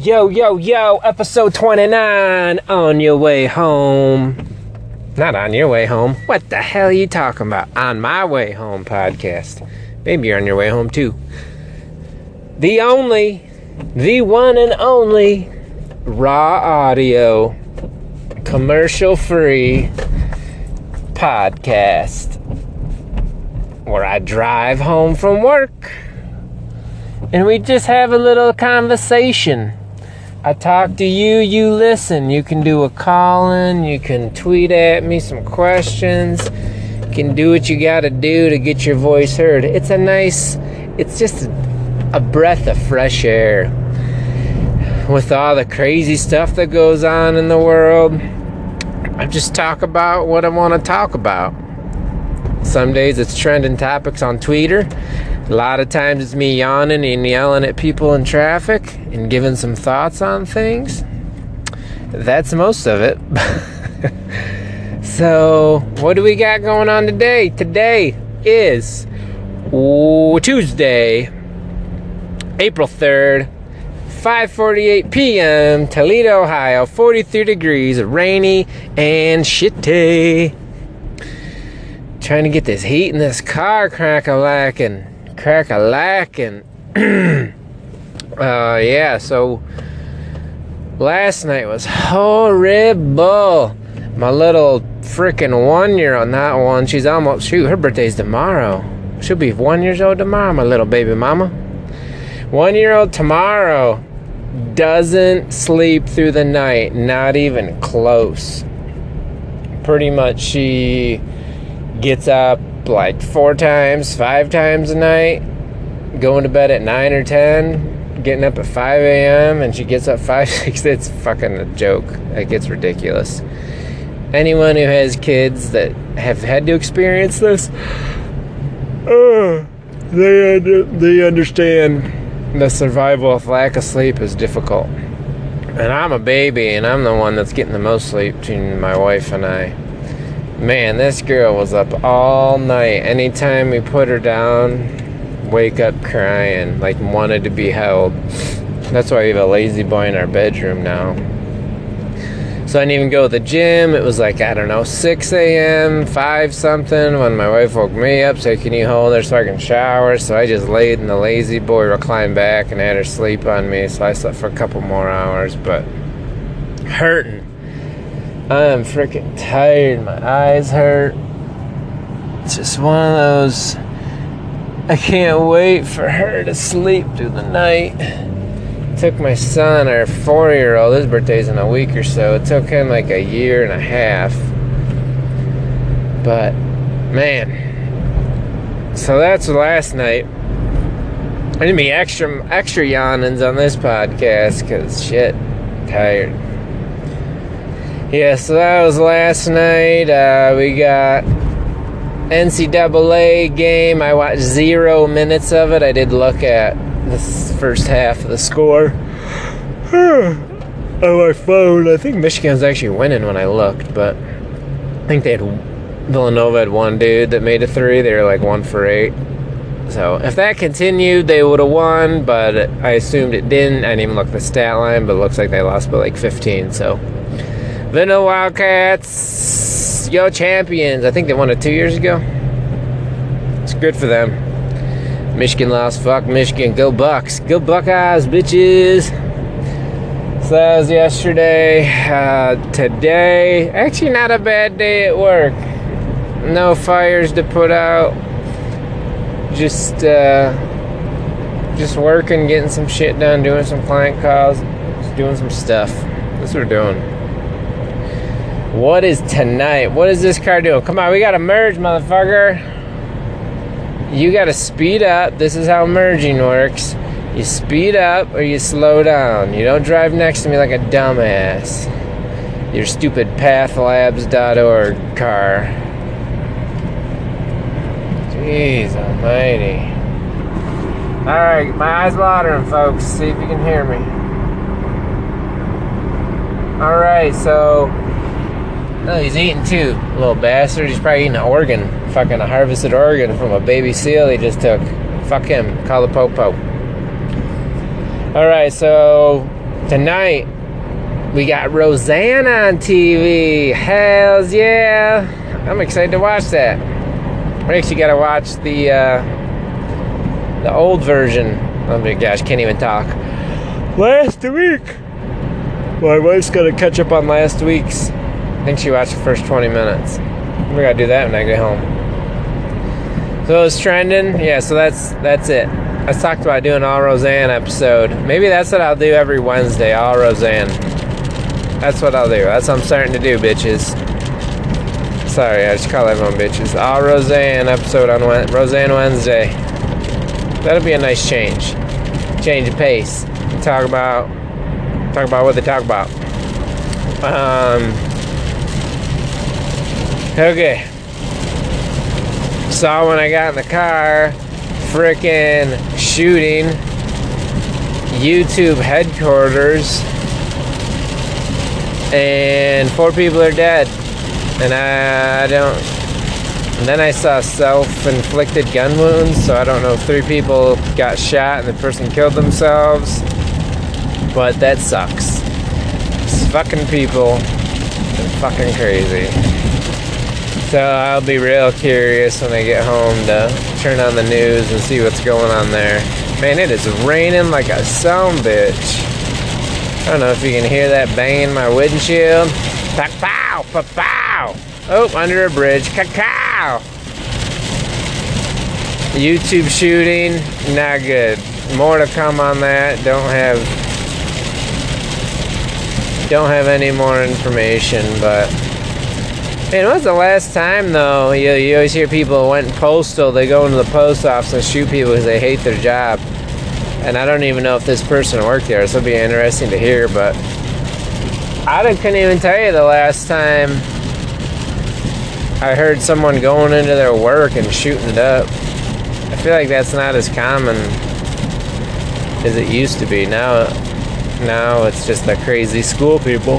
Yo, yo, yo, episode 29, on your way home. Not on your way home. What the hell are you talking about? On my way home podcast. Maybe you're on your way home too. The one and only, raw audio, commercial-free podcast where I drive home from work and we just have a little conversation. I talk to you, you listen. You can do a call-in, you can tweet at me some questions, you can do what you gotta do to get your voice heard. It's just a breath of fresh air. With all the crazy stuff that goes on in the world, I just talk about what I want to talk about. Some days it's trending topics on Twitter. A lot of times it's me yawning and yelling at people in traffic and giving some thoughts on things. That's most of it. So, what do we got going on today? Today is Tuesday, April 3rd, 5:48 p.m., Toledo, Ohio, 43 degrees, rainy and shitty. Trying to get this heat in this car crack-a-lacking. Yeah, so last night was horrible. My little freaking 1-year-old, not one, she's almost, her birthday's tomorrow. She'll be 1 year old tomorrow, my little baby mama. 1-year-old tomorrow doesn't sleep through the night, not even close. Pretty much she gets up like 4 times, 5 times a night, going to bed at 9 or 10, getting up at 5 a.m., and she gets up 5, 6. It's fucking a joke. It gets ridiculous. Anyone who has kids that have had to experience this, they understand the survival of lack of sleep is difficult. And I'm a baby, and I'm the one that's getting the most sleep between my wife and I. Man, this girl was up all night. Anytime we put her down, wake up crying, like wanted to be held. That's why we have a lazy boy in our bedroom now. So I didn't even go to the gym. It was like, 6 a.m., 5 something, when my wife woke me up, said, can you hold her so I can shower? So I just laid in the lazy boy, reclined back, and had her sleep on me. So I slept for a couple more hours, but hurting. I'm freaking tired. My eyes hurt. It's just one of those, I can't wait for her to sleep through the night. Took my son, our 4-year-old, his birthday's in a week or so. It took him like a year and a half. But, man. So that's last night. I'm going to be extra yawnings on this podcast because, shit, tired. Yeah, so that was last night. We got NCAA game. I watched 0 minutes of it. I did look at the first half of the score on my phone. I think Michigan's actually winning when I looked, but I think Villanova had one dude that made a 3. They were like 1 for 8. So if that continued, they would have won, but I assumed it didn't. I didn't even look at the stat line, but it looks like they lost by like 15, so Vanilla Wildcats, yo champions. I think they won it 2 years ago. It's good for them. Michigan lost. Fuck Michigan. Go Bucks. Go Buckeyes, bitches. So that was yesterday. Today, actually not a bad day at work. No fires to put out. Just working, getting some shit done, doing some client calls, just doing some stuff. That's what we're doing. What is tonight? What is this car doing? Come on, we gotta merge, motherfucker. You gotta speed up. This is how merging works. You speed up or you slow down. You don't drive next to me like a dumbass. Your stupid pathlabs.org car. Jeez almighty. Alright, my eyes watering, folks. See if you can hear me. Alright, so oh, he's eating too, little bastard. He's probably eating an organ. Fucking a harvested organ from a baby seal he just took. Fuck him. Call the popo. Alright, so Tonight, we got Roseanne on TV. Hells yeah. I'm excited to watch that. I actually got to watch the old version. Oh my gosh, can't even talk. Last week. My wife's got to catch up on last week's. I think she watched the first 20 minutes. We got to do that when I get home. So it's trending. Yeah, so that's it. I talked about doing all Roseanne episode. Maybe that's what I'll do every Wednesday, all Roseanne. That's what I'll do. That's what I'm starting to do, bitches. Sorry, I just call everyone bitches. All Roseanne episode on Roseanne Wednesday. That'll be a nice change. Change of pace. Talk about what they talk about. Okay. Saw when I got in the car, frickin' shooting, YouTube headquarters, and 4 people are dead. And then I saw self-inflicted gun wounds, so I don't know if 3 people got shot and the person killed themselves. But that sucks. It's fucking people. They're fucking crazy. So I'll be real curious when I get home to turn on the news and see what's going on there. Man, it is raining like a sumbitch. I don't know if you can hear that banging my windshield. Pow, pow, pow. Oh, under a bridge. Cacao. YouTube shooting, not good. More to come on that. Don't have any more information, but man, when was the last time though? You always hear people went postal. They go into the post office and shoot people because they hate their job. And I don't even know if this person worked there, so it'll be interesting to hear. But I couldn't even tell you the last time I heard someone going into their work and shooting it up. I feel like that's not as common as it used to be. Now it's just the crazy school people.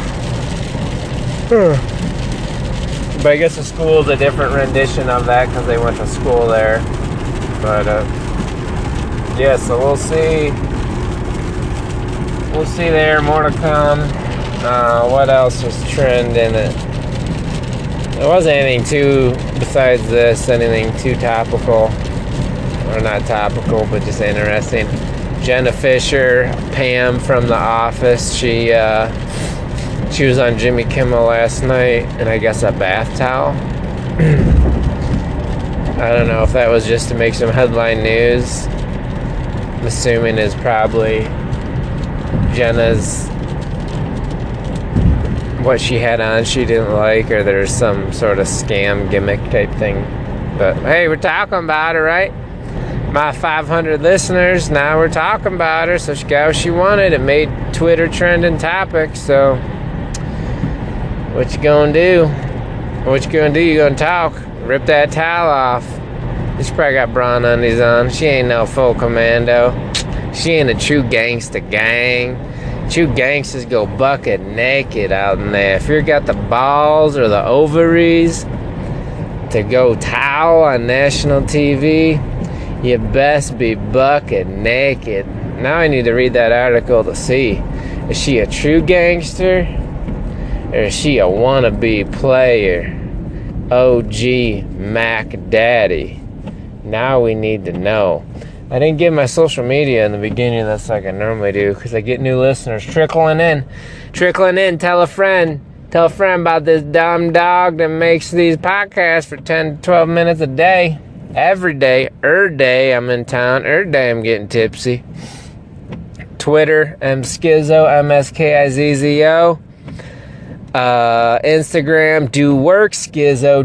But I guess the school's a different rendition of that because they went to school there. But yeah, so we'll see. We'll see there. More to come. What else was trending? There wasn't anything besides this, anything too topical. Or not topical, but just interesting. Jenna Fisher, Pam from The Office, she was on Jimmy Kimmel last night, and I guess a bath towel. I don't know if that was just to make some headline news. I'm assuming is probably Jenna's, what she had on she didn't like, or there's some sort of scam gimmick type thing. But hey, we're talking about her, right? My 500 listeners, now we're talking about her, so she got what she wanted. It made Twitter trending topic, so what you gonna do? What you gonna do? You gonna talk? Rip that towel off. She probably got brawn undies on. She ain't no full commando. She ain't a true gangsta gang. True gangsters go bucket naked out in there. If you got the balls or the ovaries to go towel on national TV, you best be bucket naked. Now I need to read that article to see. Is she a true gangster? Or is she a wannabe player? OG Mac Daddy. Now we need to know. I didn't give my social media in the beginning. That's like I normally do, because I get new listeners trickling in. Tell a friend about this dumb dog that makes these podcasts for 10 to 12 minutes a day. Every day, I'm in town. Day I'm getting tipsy. Twitter, Mskizzo, MSKIZZO. Instagram, Do Work Skizzo,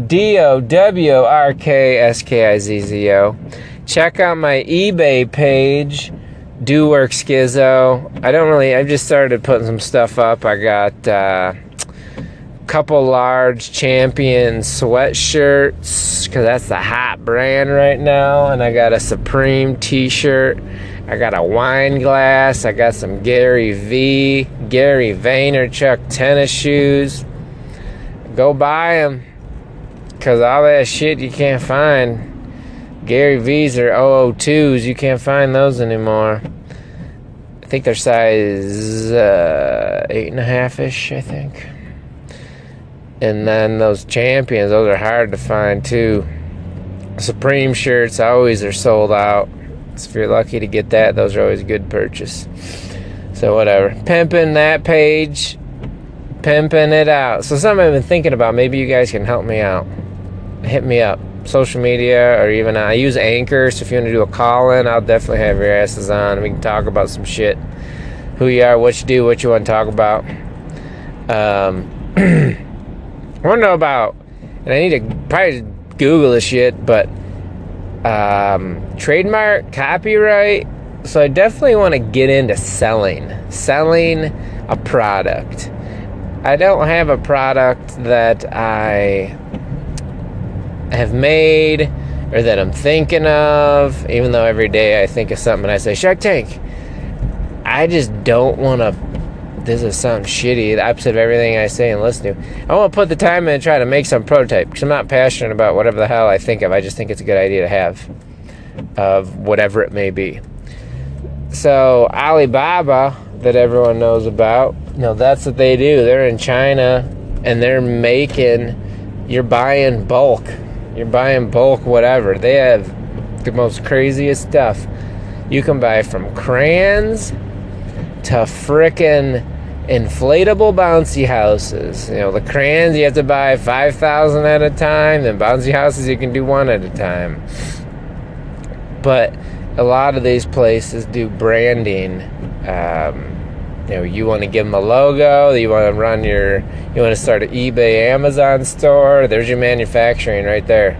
DOWRKSKIZZO. Check out my eBay page, Do Work Skizzo. I've just started putting some stuff up. I got a couple large Champion sweatshirts, because that's the hot brand right now. And I got a Supreme t-shirt. I got a wine glass. I got some Gary Vaynerchuk tennis shoes. Go buy them, because all that shit you can't find. Gary V's are 002s. You can't find those anymore. I think they're size 8.5-ish, I think. And then those Champions, those are hard to find too. Supreme shirts always are sold out. So if you're lucky to get that, those are always a good purchase. So whatever. Pimping that page. Pimping it out. So something I've been thinking about. Maybe you guys can help me out. Hit me up. Social media, or even I use Anchor. So if you want to do a call-in, I'll definitely have your asses on. We can talk about some shit. Who you are, what you do, what you want to talk about. I want to know about, and I need to probably Google this shit, but trademark, copyright. So I definitely want to get into selling a product. I don't have a product that I have made or that I'm thinking of, even though every day I think of something and I say Shark Tank. I just don't want to. This is something shitty, the opposite of everything I say and listen to. I want to put the time in and try to make some prototype, because I'm not passionate about whatever the hell I think of. I just think it's a good idea to have, of whatever it may be. So Alibaba, that everyone knows about, that's what they do. They're in China, and they're making, you're buying bulk whatever. They have the most craziest stuff. You can buy from crayons to frickin' inflatable bouncy houses. The crayons you have to buy 5,000 at a time, then bouncy houses you can do one at a time. But a lot of these places do branding. You want to give them a logo, you want to start an eBay, Amazon store. There's your manufacturing right there.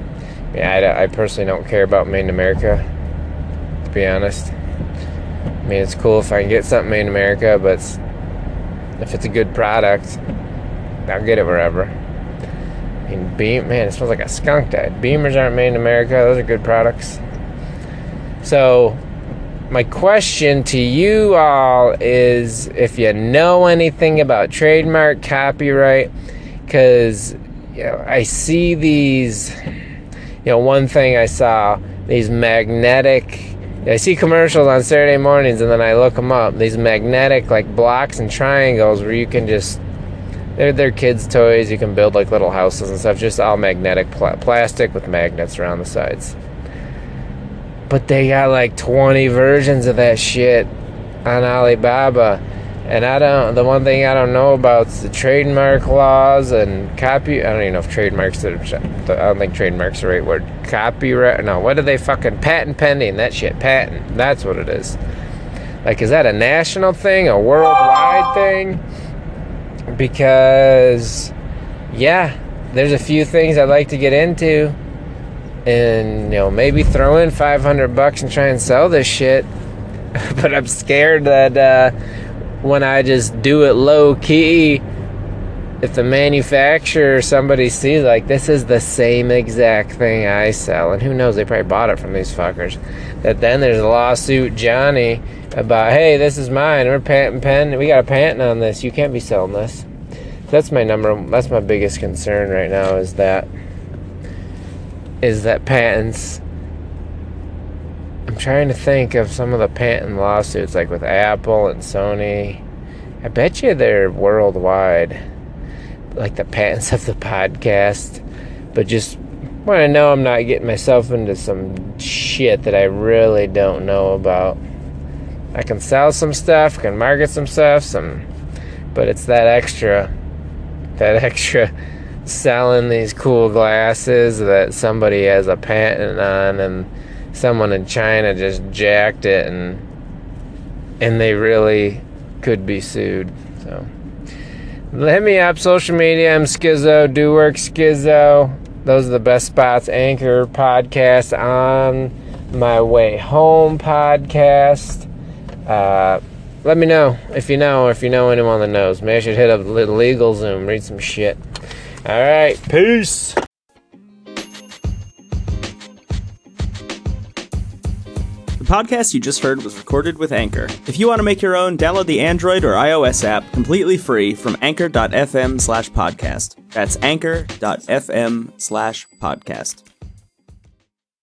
I personally don't care about made in America, to be honest. I mean, it's cool if I can get something made in America, but if it's a good product, I'll get it wherever. I mean, it smells like a skunk died. Beamers aren't made in America. Those are good products. So, my question to you all is if you know anything about trademark, copyright, because I see these, one thing I saw, these magnetic, I see commercials on Saturday mornings, and then I look them up. These magnetic, blocks and triangles where you can just, they're kids' toys. You can build, little houses and stuff. Just all magnetic plastic with magnets around the sides. But they got, 20 versions of that shit on Alibaba. And the one thing I don't know about is the trademark laws and copy. I don't even know if trademarks, I don't think trademarks are the right word. Copyright, no, what are they patent pending, that shit, patent, that's what it is. Is that a national thing, a worldwide thing? Because, there's a few things I'd like to get into. And, maybe throw in $500 and try and sell this shit. But I'm scared that, when I just do it low key, if the manufacturer or somebody sees this is the same exact thing I sell, and who knows, they probably bought it from these fuckers, that then there's a lawsuit Johnny about, hey, this is mine, we got a patent on this, you can't be selling this. That's my biggest concern right now, is that patents. I'm trying to think of some of the patent lawsuits, with Apple and Sony. I bet you they're worldwide, the patents of the podcast. But just want to know I'm not getting myself into some shit that I really don't know about. I can sell some stuff, can market some stuff, but it's that extra selling these cool glasses that somebody has a patent on, and someone in China just jacked it, and they really could be sued. So hit me up, social media. I'm Skizzo, Do Work Skizzo. Those are the best spots. Anchor podcast, On My Way Home podcast. Let me know if you know anyone that knows. Maybe I should hit up LegalZoom, read some shit. All right, peace. The podcast you just heard was recorded with Anchor. If you want to make your own, download the Android or iOS app completely free from anchor.fm/podcast. That's anchor.fm/podcast.